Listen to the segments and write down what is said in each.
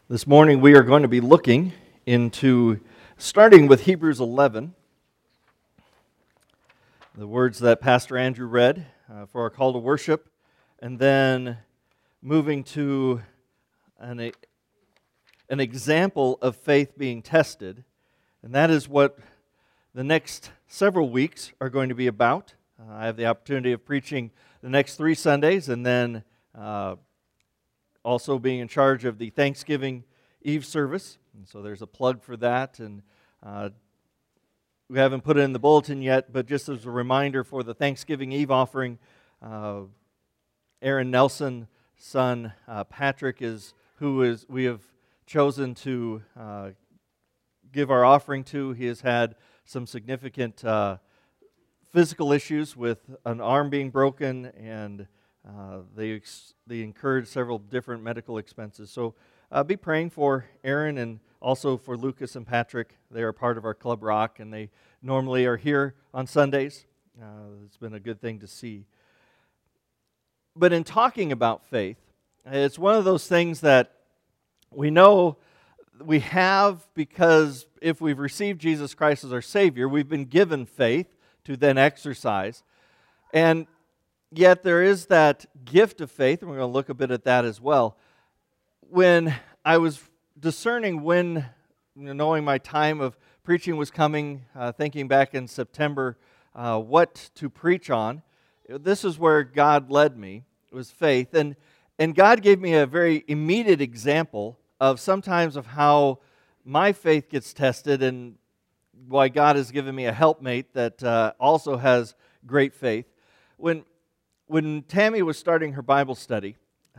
This morning we are going to be looking into, starting with Hebrews 11, the words that Pastor Andrew read for our call to worship, and then moving to an example of faith being tested, and that is what the next several weeks are going to be about. I have the opportunity of preaching the next 3 Sundays, and then also being in charge of the Thanksgiving Eve service, and so there's a plug for that, and we haven't put it in the bulletin yet, but just as a reminder for the Thanksgiving Eve offering, Aaron Nelson's son Patrick we have chosen to give our offering to. He has had some significant physical issues with an arm being broken, and they incurred several different medical expenses. So be praying for Aaron and also for Lucas and Patrick. They are part of our Club Rock, and they normally are here on Sundays. It's been a good thing to see. But in talking about faith, it's one of those things that we know we have because if we've received Jesus Christ as our Savior, we've been given faith to then exercise. And yet there is that gift of faith, and we're going to look a bit at that as well. When I was discerning when, knowing my time of preaching was coming, thinking back in September what to preach on, this is where God led me. It was faith. And God gave me a very immediate example of sometimes of how my faith gets tested and why God has given me a helpmate that also has great faith. When Tammy was starting her Bible study,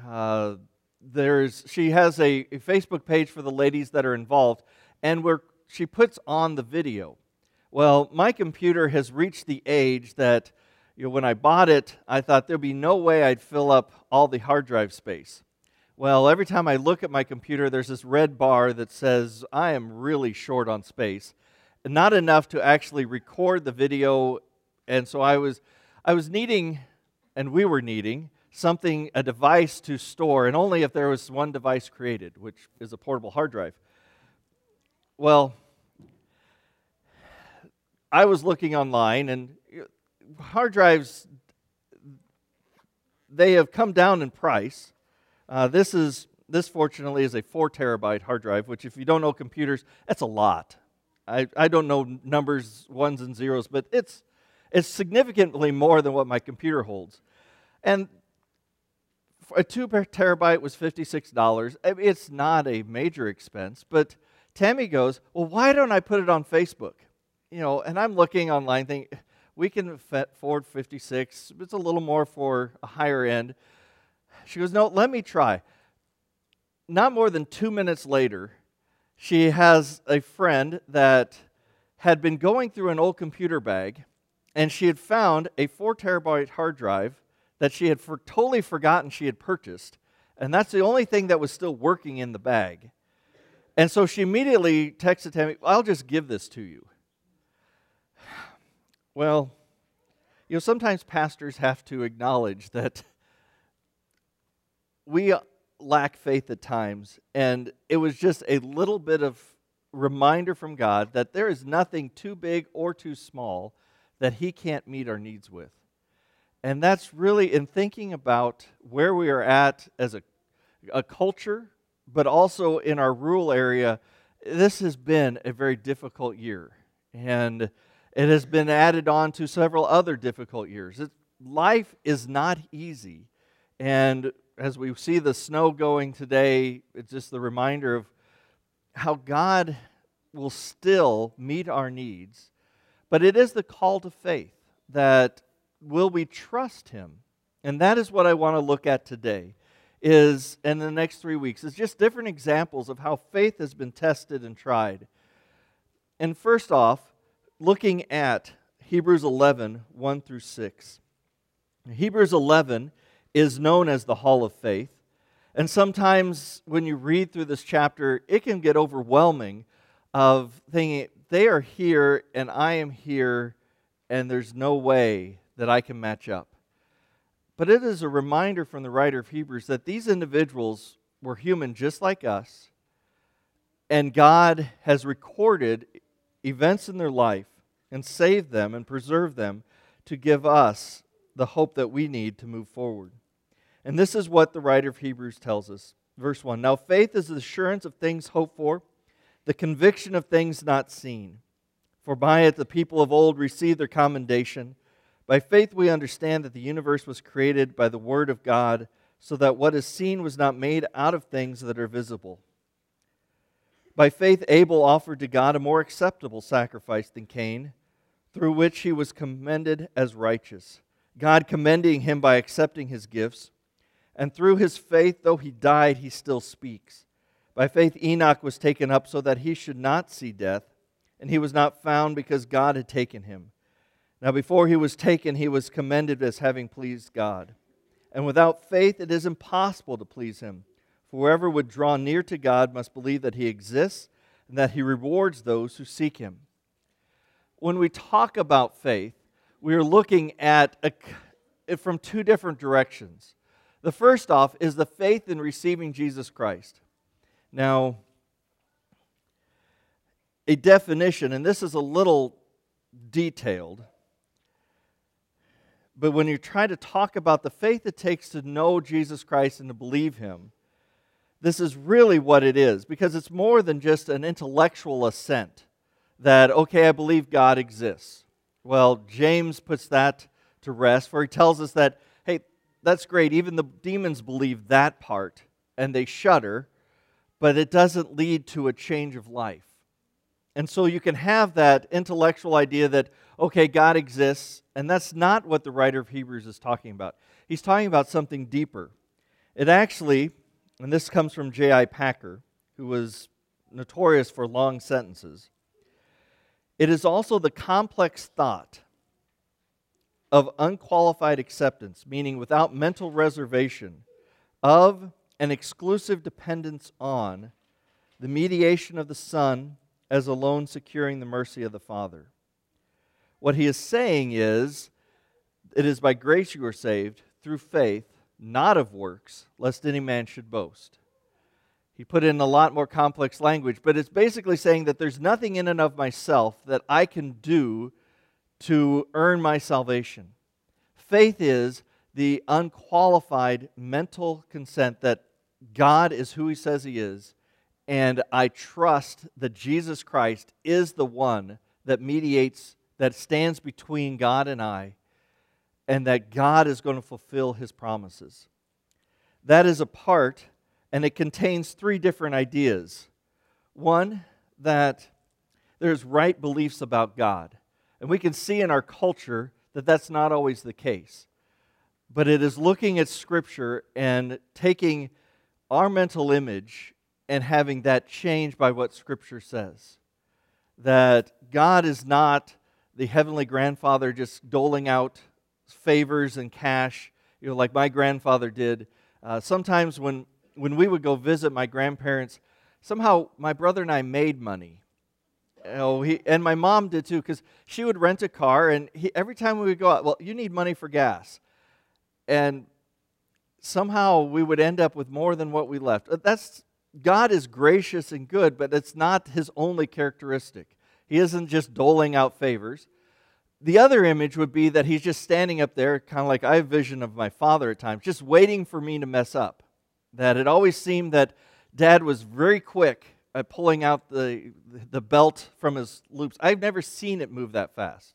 she has a Facebook page for the ladies that are involved, and where she puts on the video. Well, my computer has reached the age that, when I bought it, I thought there'd be no way I'd fill up all the hard drive space. Well, every time I look at my computer, there's this red bar that says I am really short on space, not enough to actually record the video, and so I was needing, and we were needing, a device to store, and only if there was one device created, which is a portable hard drive. Well, I was looking online, and hard drives, they have come down in price. This fortunately is a 4 terabyte hard drive, which if you don't know computers, that's a lot. I don't know numbers, ones and zeros, but it's significantly more than what my computer holds. And a 2 terabyte was $56. It's not a major expense, but Tammy goes, well, why don't I put it on Facebook? And I'm looking online thinking, we can afford 56. It's a little more for a higher end. She goes, no, let me try. Not more than 2 minutes later, she has a friend that had been going through an old computer bag, and she had found a 4 terabyte hard drive that she had totally forgotten she had purchased, and that's the only thing that was still working in the bag. And so she immediately texted Tammy, I'll just give this to you. Well, sometimes pastors have to acknowledge that we lack faith at times, and it was just a little bit of reminder from God that there is nothing too big or too small that He can't meet our needs with. And that's really in thinking about where we are at as a culture, but also in our rural area. This has been a very difficult year, and it has been added on to several other difficult years. Life is not easy, and as we see the snow going today, it's just the reminder of how God will still meet our needs, but it is the call to faith that will we trust Him? And that is what I want to look at today, is in the next 3 weeks, is just different examples of how faith has been tested and tried. And first off, looking at Hebrews 11, 1 through 6. Hebrews 11 is known as the Hall of Faith, and sometimes when you read through this chapter, it can get overwhelming of thinking, they are here and I am here, and there's no way that I can match up. But it is a reminder from the writer of Hebrews that these individuals were human just like us. And God has recorded events in their life and saved them and preserved them to give us the hope that we need to move forward. And this is what the writer of Hebrews tells us. Verse 1, "Now faith is the assurance of things hoped for, the conviction of things not seen. For by it the people of old received their commendation. By faith we understand that the universe was created by the word of God, so that what is seen was not made out of things that are visible. By faith Abel offered to God a more acceptable sacrifice than Cain, through which he was commended as righteous, God commending him by accepting his gifts. And through his faith, though he died, he still speaks. By faith Enoch was taken up so that he should not see death, and he was not found because God had taken him. Now before he was taken, he was commended as having pleased God. And without faith it is impossible to please him. For whoever would draw near to God must believe that he exists and that he rewards those who seek him." When we talk about faith, we are looking at it from two different directions. The first off is the faith in receiving Jesus Christ. Now, a definition, and this is a little detailed, but when you try to talk about the faith it takes to know Jesus Christ and to believe Him, this is really what it is, because it's more than just an intellectual assent that, okay, I believe God exists. Well, James puts that to rest, for he tells us that, hey, that's great, even the demons believe that part, and they shudder, but it doesn't lead to a change of life. And so you can have that intellectual idea that, okay, God exists, and that's not what the writer of Hebrews is talking about. He's talking about something deeper. It actually, and this comes from J.I. Packer, who was notorious for long sentences, it is also the complex thought of unqualified acceptance, meaning without mental reservation, of an exclusive dependence on the mediation of the Son as alone securing the mercy of the Father. What he is saying is, it is by grace you are saved, through faith, not of works, lest any man should boast. He put in a lot more complex language, but it's basically saying that there's nothing in and of myself that I can do to earn my salvation. Faith is the unqualified mental consent that God is who He says He is, and I trust that Jesus Christ is the one that mediates, that stands between God and I, and that God is going to fulfill His promises. That is a part, and it contains three different ideas. One, that there's right beliefs about God. And we can see in our culture that that's not always the case. But it is looking at Scripture and taking our mental image and having that changed by what Scripture says. That God is not the heavenly grandfather just doling out favors and cash, like my grandfather did. Sometimes when we would go visit my grandparents, somehow my brother and I made money. And my mom did too, because she would rent a car, and every time we would go out, well, you need money for gas. And somehow we would end up with more than what we left. God is gracious and good, but it's not His only characteristic. He isn't just doling out favors. The other image would be that He's just standing up there, kind of like I have vision of my father at times, just waiting for me to mess up. That it always seemed that Dad was very quick at pulling out the belt from his loops. I've never seen it move that fast.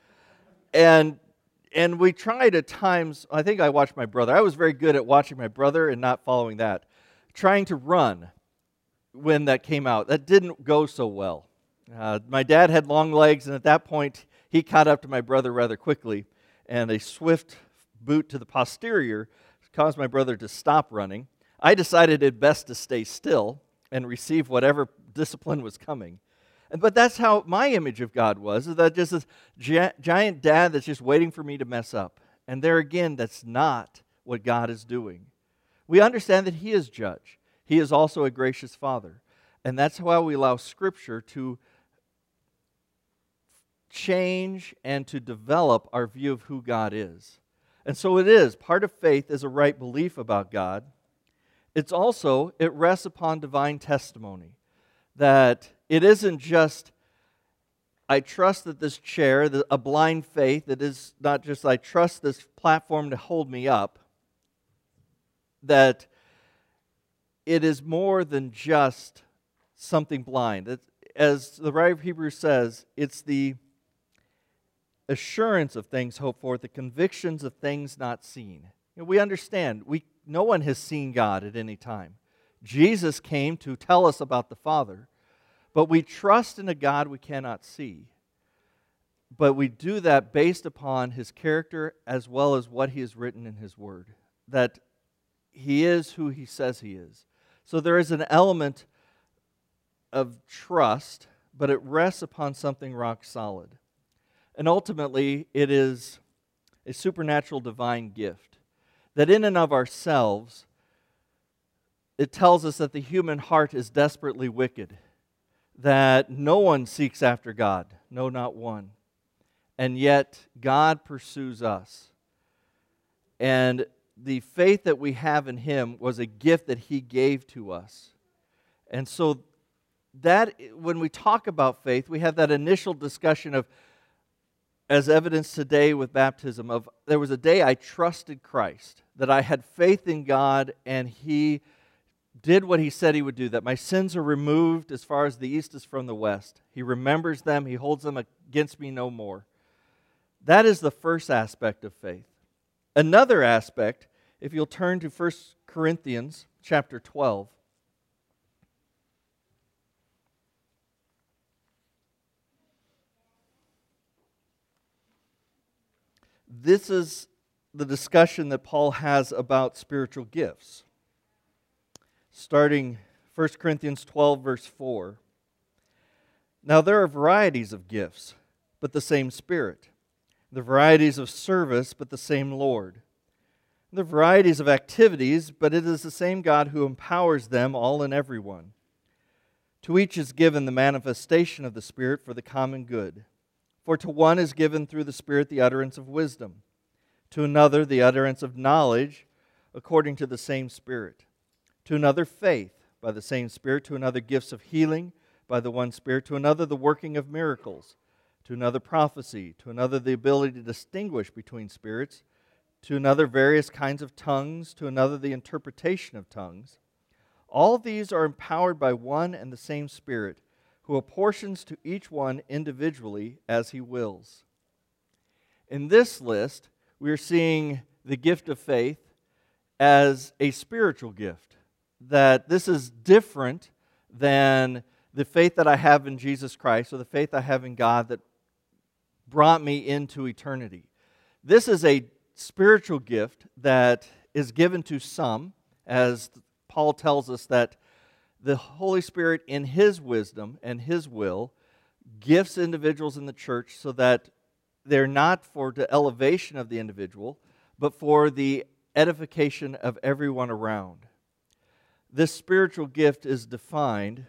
And we tried at times, I think I watched my brother. I was very good at watching my brother and not following that. Trying to run when that came out. That didn't go so well. My dad had long legs, and at that point, he caught up to my brother rather quickly, and a swift boot to the posterior caused my brother to stop running. I decided it best to stay still and receive whatever discipline was coming. But that's how my image of God was, is that just this giant dad that's just waiting for me to mess up. And there again, that's not what God is doing. We understand that He is judge. He is also a gracious Father. And that's why we allow Scripture to change and to develop our view of who God is. And so it is. Part of faith is a right belief about God. It rests upon divine testimony. That it isn't just, I trust that this chair, a blind faith, it is not just I trust this platform to hold me up, that it is more than just something blind. As the writer of Hebrews says, it's the assurance of things hoped for, the convictions of things not seen. We understand, no one has seen God at any time. Jesus came to tell us about the Father, but we trust in a God we cannot see. But we do that based upon His character as well as what He has written in His Word, that He is who He says He is. So there is an element of trust, but it rests upon something rock solid. And ultimately, it is a supernatural divine gift that in and of ourselves, it tells us that the human heart is desperately wicked, that no one seeks after God, no, not one. And yet, God pursues us. And the faith that we have in Him was a gift that He gave to us. And so, that when we talk about faith, we have that initial discussion of, as evidenced today with baptism, of there was a day I trusted Christ, that I had faith in God, and He did what He said He would do, that my sins are removed as far as the east is from the west. He remembers them, He holds them against me no more. That is the first aspect of faith. Another aspect, if you'll turn to 1 Corinthians chapter 12, this is the discussion that Paul has about spiritual gifts. Starting 1 Corinthians 12, verse 4. Now there are varieties of gifts, but the same Spirit. The varieties of service, but the same Lord. The varieties of activities, but it is the same God who empowers them all and everyone. To each is given the manifestation of the Spirit for the common good. For to one is given through the Spirit the utterance of wisdom, to another the utterance of knowledge according to the same Spirit, to another faith by the same Spirit, to another gifts of healing by the one Spirit, to another the working of miracles, to another prophecy, to another the ability to distinguish between spirits, to another various kinds of tongues, to another the interpretation of tongues. All these are empowered by one and the same Spirit, who apportions to each one individually as He wills. In this list, we are seeing the gift of faith as a spiritual gift, that this is different than the faith that I have in Jesus Christ or the faith I have in God that brought me into eternity. This is a spiritual gift that is given to some, as Paul tells us that the Holy Spirit in His wisdom and His will gifts individuals in the church so that they're not for the elevation of the individual, but for the edification of everyone around. This spiritual gift is defined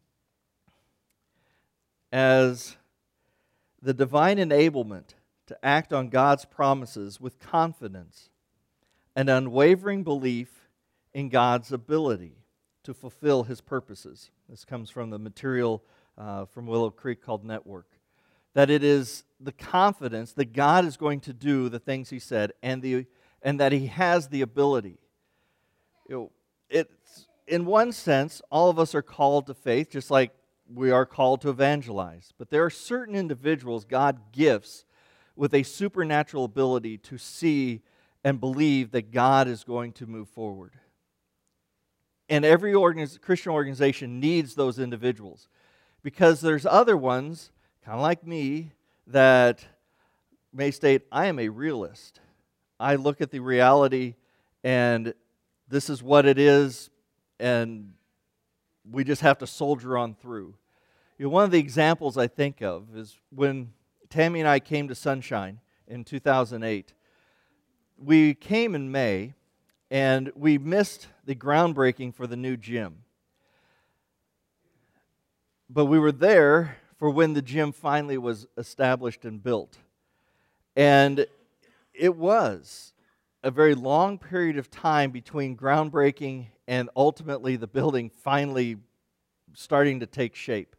as the divine enablement to act on God's promises with confidence and unwavering belief in God's ability to fulfill His purposes. This comes from the material from Willow Creek called Network. That it is the confidence that God is going to do the things He said, and that He has the ability. It's, in one sense, all of us are called to faith, just like we are called to evangelize. But there are certain individuals God gifts with a supernatural ability to see and believe that God is going to move forward. And every Christian organization needs those individuals, because there's other ones, kind of like me, that may state, I am a realist. I look at the reality and this is what it is, and we just have to soldier on through. One of the examples I think of is when Tammy and I came to Sunshine in 2008. We came in May, and we missed the groundbreaking for the new gym. But we were there for when the gym finally was established and built. And it was a very long period of time between groundbreaking and ultimately the building finally starting to take shape.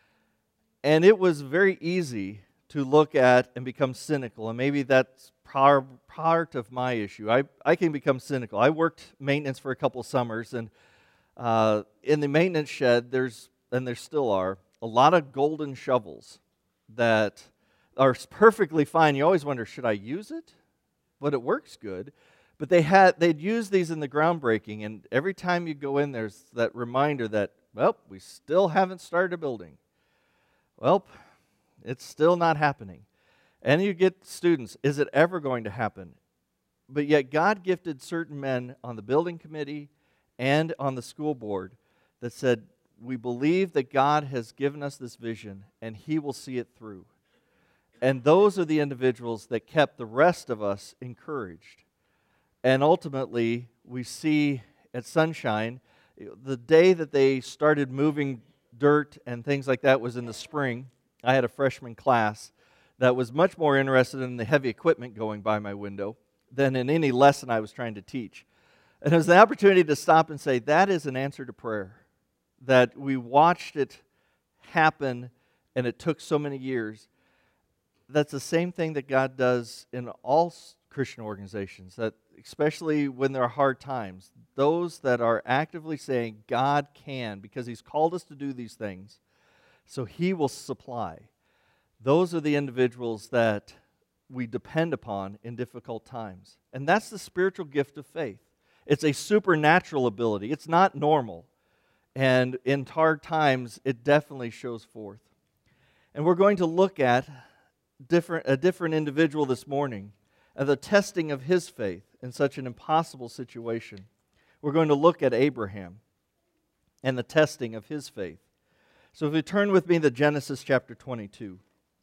And it was very easy to look at and become cynical, and maybe that's part of my issue. I can become cynical. I worked maintenance for a couple of summers, and in the maintenance shed, there still are, a lot of golden shovels that are perfectly fine. You always wonder, should I use it? But it works good. But they'd use these in the groundbreaking, and every time you go in, there's that reminder that, well, we still haven't started a building. Well, it's still not happening. And you get students, is it ever going to happen? But yet God gifted certain men on the building committee and on the school board that said, we believe that God has given us this vision and He will see it through. And those are the individuals that kept the rest of us encouraged. And ultimately, we see at Sunshine, the day that they started moving dirt and things like that was in the spring. I had a freshman class that was much more interested in the heavy equipment going by my window than in any lesson I was trying to teach. And it was the opportunity to stop and say, that is an answer to prayer. That we watched it happen and it took so many years. That's the same thing that God does in all Christian organizations, that especially when there are hard times, those that are actively saying God can, because He's called us to do these things, so He will supply. Those are the individuals that we depend upon in difficult times. And that's the spiritual gift of faith. It's a supernatural ability. It's not normal. And in hard times, it definitely shows forth. And we're going to look at a different individual this morning, and the testing of his faith in such an impossible situation. We're going to look at Abraham and the testing of his faith. So if you turn with me to Genesis chapter 22.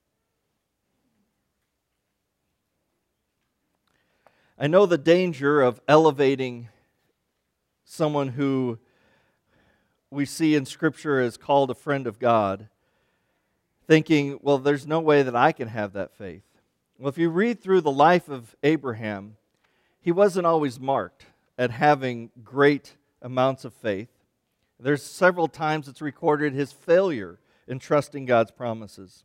I know the danger of elevating someone who we see in Scripture as called a friend of God, thinking, well, there's no way that I can have that faith. Well, if you read through the life of Abraham, he wasn't always marked at having great amounts of faith. There's several times it's recorded his failure in trusting God's promises.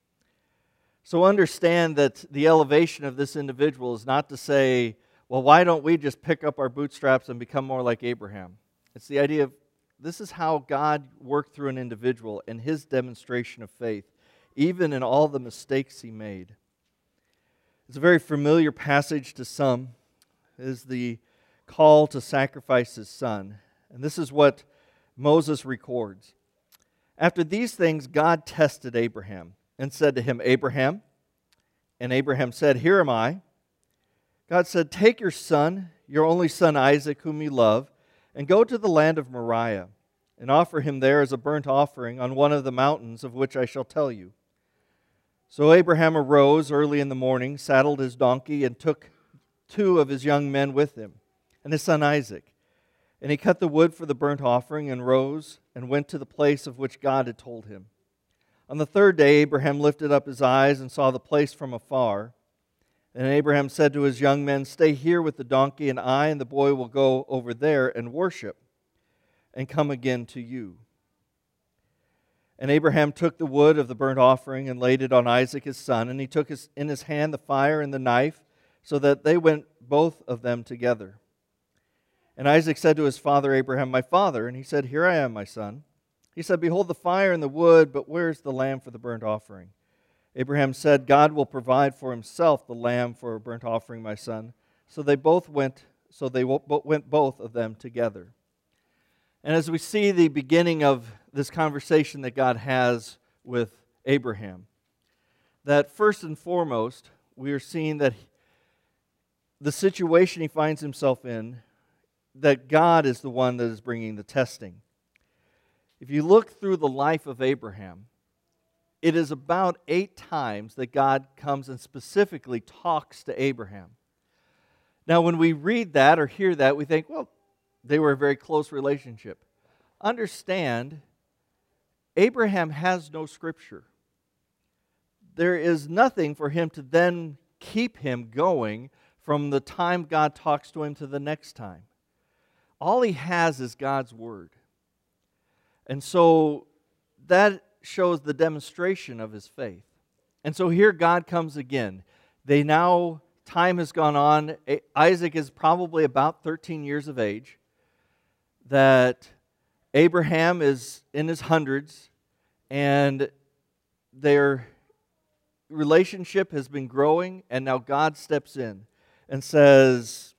So understand that the elevation of this individual is not to say, well, why don't we just pick up our bootstraps and become more like Abraham? It's the idea of this is how God worked through an individual and his demonstration of faith, even in all the mistakes he made. It's a very familiar passage to some. It is the call to sacrifice his son. And this is what Moses records. After these things, God tested Abraham and said to him, Abraham. And Abraham said, Here am I. God said, Take your son, your only son Isaac, whom you love, and go to the land of Moriah, and offer him there as a burnt offering on one of the mountains of which I shall tell you. So Abraham arose early in the morning, saddled his donkey, and took 2 of his young men with him, and his son Isaac. And he cut the wood for the burnt offering, and rose, and went to the place of which God had told him. On the 3rd day Abraham lifted up his eyes and saw the place from afar. And Abraham said to his young men, Stay here with the donkey, and I and the boy will go over there and worship, and come again to you. And Abraham took the wood of the burnt offering and laid it on Isaac his son, and he took in his hand the fire and the knife, so that they went both of them together. And Isaac said to his father Abraham, My father. And he said, Here I am, my son. He said, Behold the fire and the wood, but where is the lamb for the burnt offering? Abraham said, God will provide for himself the lamb for a burnt offering, my son. So they went both of them together. And as we see the beginning of this conversation that God has with Abraham, that first and foremost, we are seeing that the situation he finds himself in, that God is the one that is bringing the testing. If you look through the life of Abraham, it is about 8 times that God comes and specifically talks to Abraham. Now, when we read that or hear that, we think, well, they were a very close relationship. Understand, Abraham has no scripture. There is nothing for him to then keep him going from the time God talks to him to the next time. All he has is God's word. And so that shows the demonstration of his faith. And so here God comes again. Time has gone on. Isaac is probably about 13 years of age. That Abraham is in his hundreds, and their relationship has been growing, and now God steps in and says,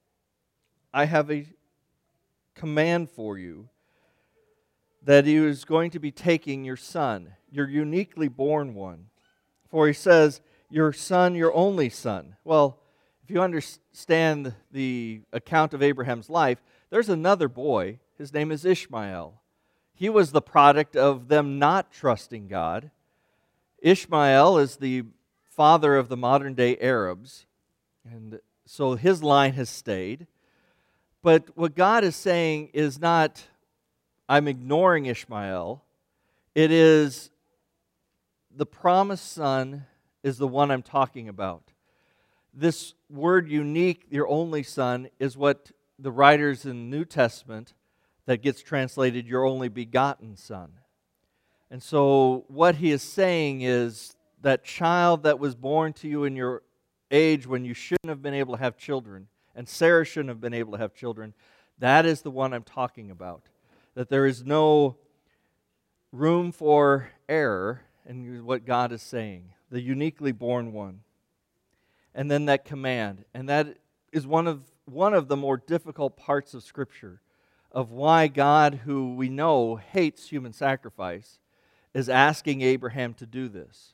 I have a command for you, that he is going to be taking your son, your uniquely born one. For he says, your son, your only son. Well, if you understand the account of Abraham's life, there's another boy. His name is Ishmael. He was the product of them not trusting God. Ishmael is the father of the modern-day Arabs, and so his line has stayed. But what God is saying is not, I'm ignoring Ishmael. It is, the promised son is the one I'm talking about. This word unique, your only son, is what the writers in the New Testament that gets translated your only begotten son. And so what he is saying is that child that was born to you in your age when you shouldn't have been able to have children, and Sarah shouldn't have been able to have children, that is the one I'm talking about. That there is no room for error in what God is saying. The uniquely born one. And then that command. And that is one of the more difficult parts of Scripture, of why God, who we know hates human sacrifice, is asking Abraham to do this.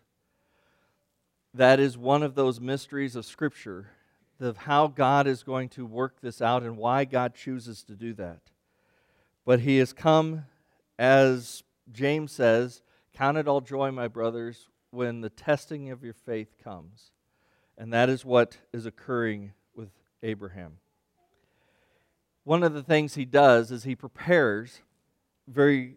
That is one of those mysteries of Scripture, of how God is going to work this out and why God chooses to do that. But he has come, as James says, count it all joy, my brothers, when the testing of your faith comes. And that is what is occurring with Abraham. One of the things he does is he prepares very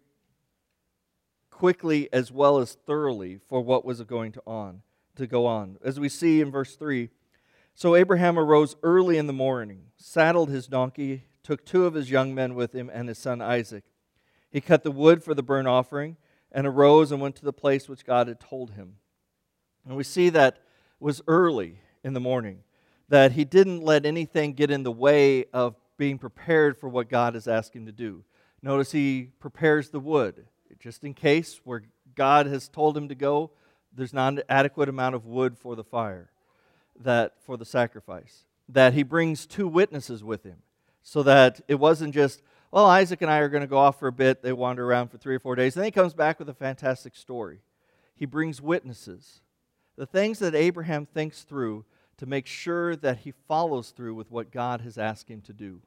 quickly as well as thoroughly for what was going to go on. As we see in verse 3, so Abraham arose early in the morning, saddled his donkey, took 2 of his young men with him and his son Isaac. He cut the wood for the burnt offering and arose and went to the place which God had told him. And we see that was early in the morning, that he didn't let anything get in the way of being prepared for what God has asked him to do. Notice he prepares the wood, just in case where God has told him to go, there's not an adequate amount of wood for the fire, that for the sacrifice. That he brings 2 witnesses with him, so that it wasn't just, well, Isaac and I are going to go off for a bit, they wander around for 3 or 4 days, and then he comes back with a fantastic story. He brings witnesses. The things that Abraham thinks through to make sure that he follows through with what God has asked him to do.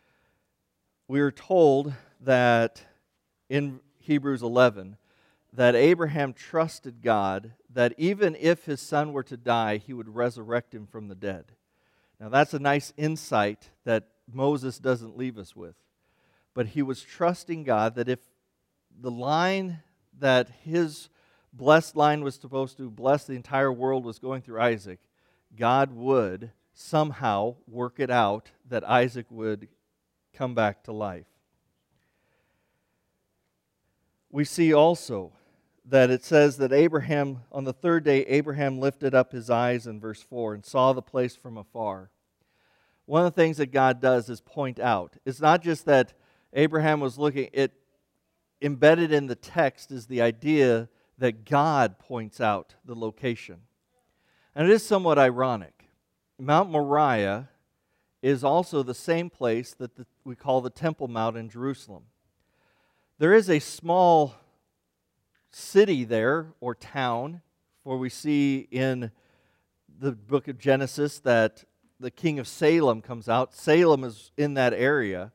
We are told that in Hebrews 11, that Abraham trusted God that even if his son were to die, he would resurrect him from the dead. Now that's a nice insight that Moses doesn't leave us with. But he was trusting God that if the line that his blessed line was supposed to bless the entire world was going through Isaac, God would somehow work it out that Isaac would come back to life. We see also that it says that Abraham, on the 3rd day, Abraham lifted up his eyes in verse 4 and saw the place from afar. One of the things that God does is point out. It's not just that Abraham was looking, embedded in the text is the idea that God points out the location. And it is somewhat ironic. Mount Moriah is also the same place that we call the Temple Mount in Jerusalem. There is a small city there, or town, for we see in the book of Genesis that the king of Salem comes out. Salem is in that area.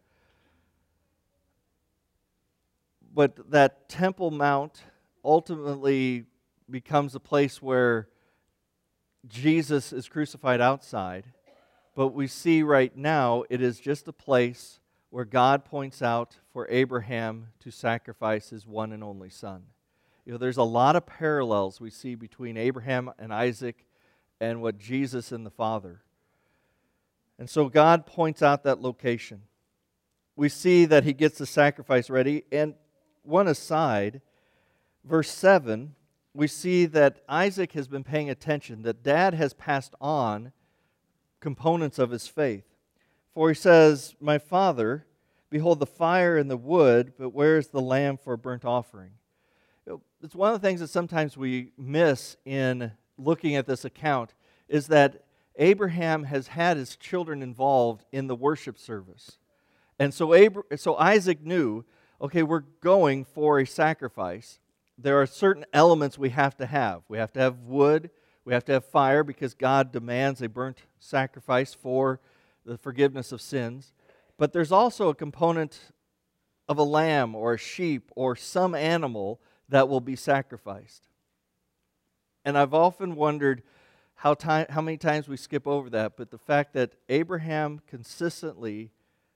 But that Temple Mount ultimately becomes a place where Jesus is crucified outside. But we see right now it is just a place where God points out for Abraham to sacrifice his one and only son. There's a lot of parallels we see between Abraham and Isaac and what Jesus and the Father. And so God points out that location. We see that he gets the sacrifice ready, and one aside, verse 7, we see that Isaac has been paying attention, that Dad has passed on components of his faith. For he says, "My father, behold the fire and the wood, but where is the lamb for a burnt offering?" It's one of the things that sometimes we miss in looking at this account, is that Abraham has had his children involved in the worship service. And so Isaac knew, okay, we're going for a sacrifice. There are certain elements we have to have. We have to have wood, we have to have fire, because God demands a burnt sacrifice for the forgiveness of sins. But there's also a component of a lamb or a sheep or some animal that will be sacrificed. And I've often wondered how many times we skip over that, but the fact that Abraham consistently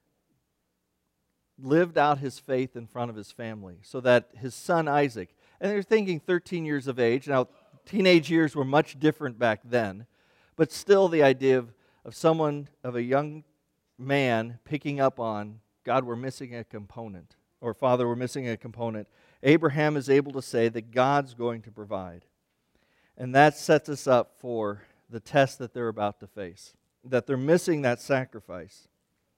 lived out his faith in front of his family, so that his son Isaac, and they're thinking 13 years of age. Now, teenage years were much different back then, but still the idea of a young man picking up on, God, we're missing a component, or Father, we're missing a component. Abraham is able to say that God's going to provide. And that sets us up for the test that they're about to face, that they're missing that sacrifice.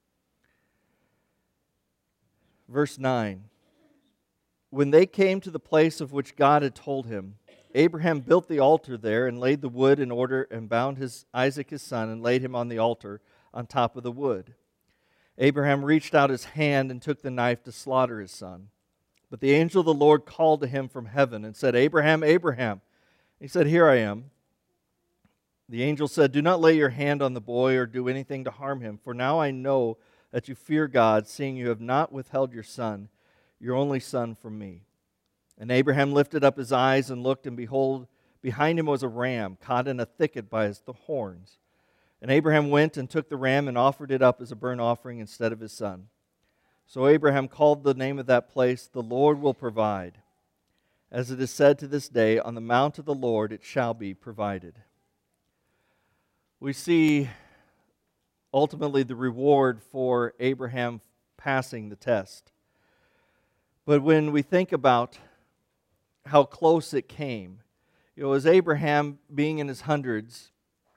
Verse 9, when they came to the place of which God had told him, Abraham built the altar there and laid the wood in order and bound Isaac his son and laid him on the altar on top of the wood. Abraham reached out his hand and took the knife to slaughter his son. But the angel of the Lord called to him from heaven and said, "Abraham, Abraham." He said, "Here I am." The angel said, "Do not lay your hand on the boy or do anything to harm him, for now I know that you fear God, seeing you have not withheld your son, your only son, from me." And Abraham lifted up his eyes and looked, and behold, behind him was a ram caught in a thicket by the horns. And Abraham went and took the ram and offered it up as a burnt offering instead of his son. So Abraham called the name of that place, "The Lord will provide." As it is said to this day, "On the mount of the Lord it shall be provided." We see ultimately the reward for Abraham passing the test. But when we think about how close it came, as Abraham, being in his hundreds,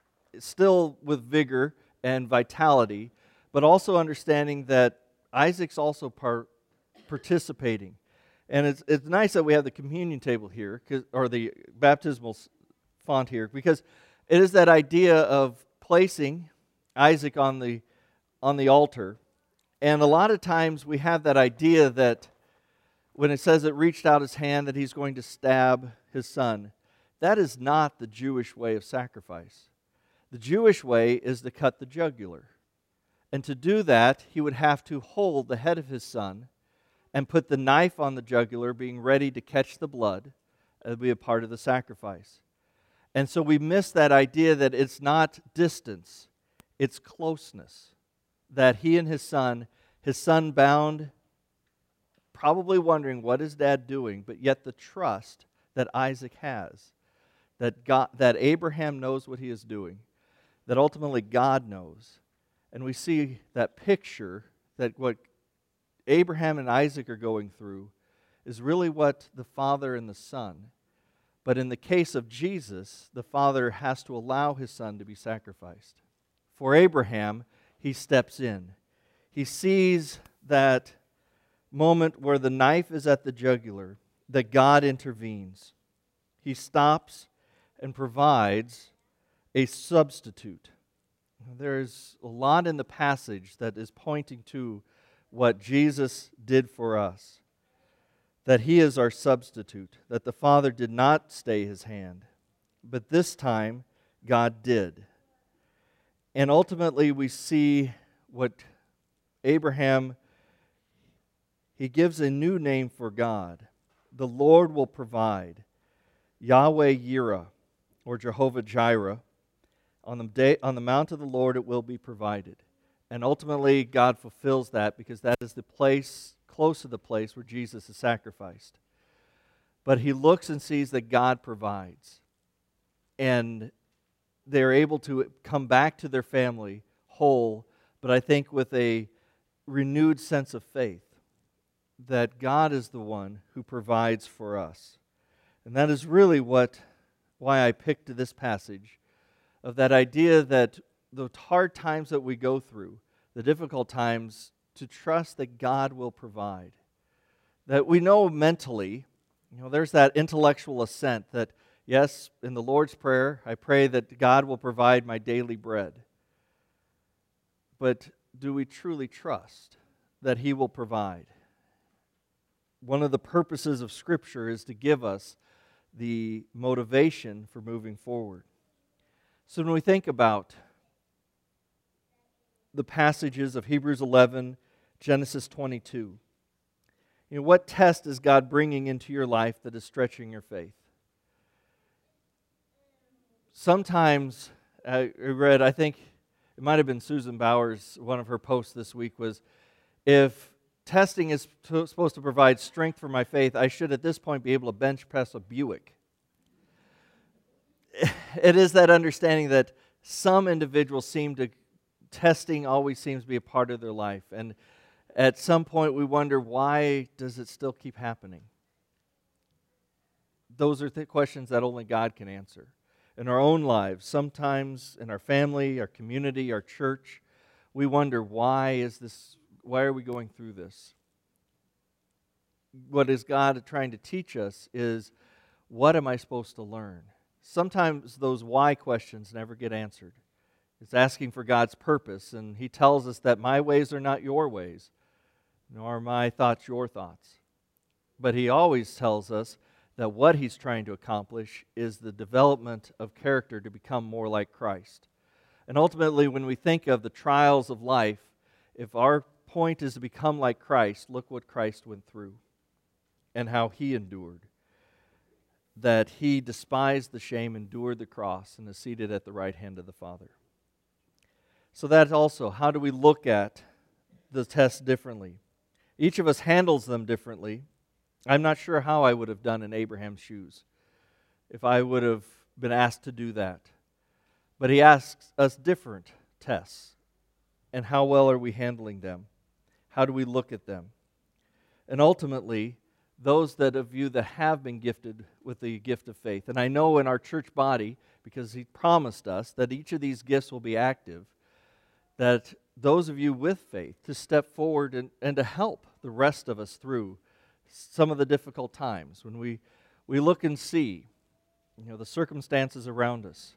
still with vigor and vitality, but also understanding that Isaac's also participating. And it's nice that we have the communion table here, or the baptismal font here, because it is that idea of placing Isaac on the altar. And a lot of times we have that idea that when it says it reached out his hand that he's going to stab his son, that is not the Jewish way of sacrifice. The Jewish way is to cut the jugular. And to do that, he would have to hold the head of his son and put the knife on the jugular, being ready to catch the blood and be a part of the sacrifice. And so we miss that idea that it's not distance, it's closeness. That he and his son bound, probably wondering what is Dad doing, but yet the trust that Isaac has, that Abraham knows what he is doing, that ultimately God knows. And we see that picture, that what Abraham and Isaac are going through is really what the Father and the Son. But in the case of Jesus, the Father has to allow his Son to be sacrificed. For Abraham, he steps in. He sees that moment where the knife is at the jugular, that God intervenes. He stops and provides a substitute. There's a lot in the passage that is pointing to what Jesus did for us. That he is our substitute, that the Father did not stay his hand, but this time God did. And ultimately we see what Abraham, he gives a new name for God. The Lord will provide. Yahweh Yireh, or Jehovah Jireh. On the mount of the Lord it will be provided. And ultimately God fulfills that, because that is the place, close to the place where Jesus is sacrificed. But he looks and sees that God provides. And they're able to come back to their family whole, but I think with a renewed sense of faith. that God is the one who provides for us. And that is really why I picked this passage, of that idea that the hard times that we go through, the difficult times, to trust that God will provide. That we know mentally, there's that intellectual assent that, yes, in the Lord's Prayer, I pray that God will provide my daily bread. But do we truly trust that He will provide? One of the purposes of Scripture is to give us the motivation for moving forward. So when we think about the passages of Hebrews 11, Genesis 22, what test is God bringing into your life that is stretching your faith? Sometimes, I read, I think it might have been Susan Bowers, one of her posts this week was, if testing is supposed to provide strength for my faith, I should at this point be able to bench press a Buick. It is that understanding that some individuals testing always seems to be a part of their life. And at some point we wonder, why does it still keep happening? Those are questions that only God can answer. In our own lives, sometimes in our family, our community, our church, we wonder, why are we going through this? What is God trying to teach us is, what am I supposed to learn? Sometimes those why questions never get answered. It's asking for God's purpose, and He tells us that my ways are not your ways, nor are my thoughts your thoughts. But He always tells us that what He's trying to accomplish is the development of character to become more like Christ. And ultimately, when we think of the trials of life, if our point is to become like Christ, look what Christ went through and how He endured. That He despised the shame, endured the cross, and is seated at the right hand of the Father. So that also, how do we look at the tests differently? Each of us handles them differently. I'm not sure how I would have done in Abraham's shoes if I would have been asked to do that. But He asks us different tests. And how well are we handling them? How do we look at them? And ultimately, those of you that have been gifted with the gift of faith, and I know in our church body, because He promised us that each of these gifts will be active, that those of you with faith to step forward and to help the rest of us through some of the difficult times when we look and see the circumstances around us.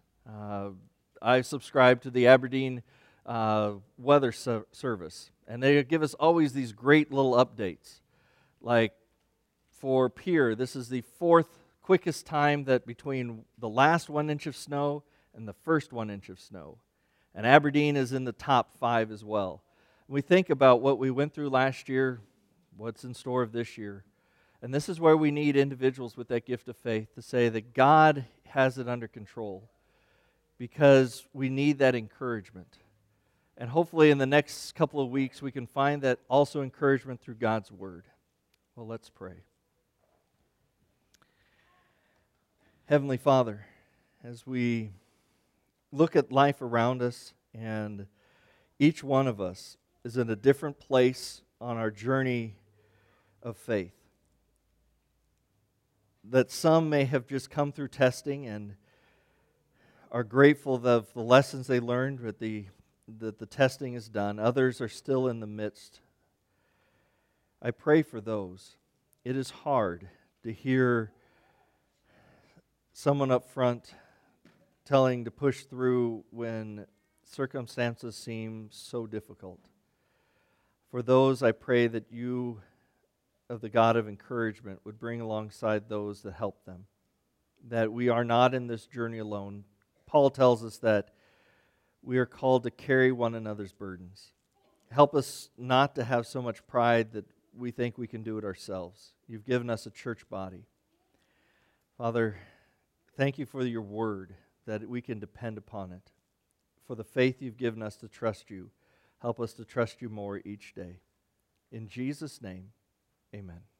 I subscribe to the Aberdeen weather service, and they give us always these great little updates. Like for Pierre, this is the fourth quickest time that between the last 1 inch of snow and the first 1 inch of snow. And Aberdeen is in the top 5 as well. When we think about what we went through last year, what's in store of this year. And this is where we need individuals with that gift of faith to say that God has it under control, because we need that encouragement. And hopefully in the next couple of weeks we can find that also encouragement through God's Word. Well, let's pray. Heavenly Father, as we look at life around us, and each one of us is in a different place on our journey of faith. That some may have just come through testing and are grateful of the lessons they learned, that the testing is done. Others are still in the midst. I pray for those. It is hard to hear someone up front telling to push through when circumstances seem so difficult. For those, I pray that you, of the God of encouragement, would bring alongside those that help them. That we are not in this journey alone. Paul tells us that we are called to carry one another's burdens. Help us not to have so much pride that we think we can do it ourselves. You've given us a church body. Father, thank you for your word, that we can depend upon it. For the faith you've given us to trust you, help us to trust you more each day. In Jesus' name, amen.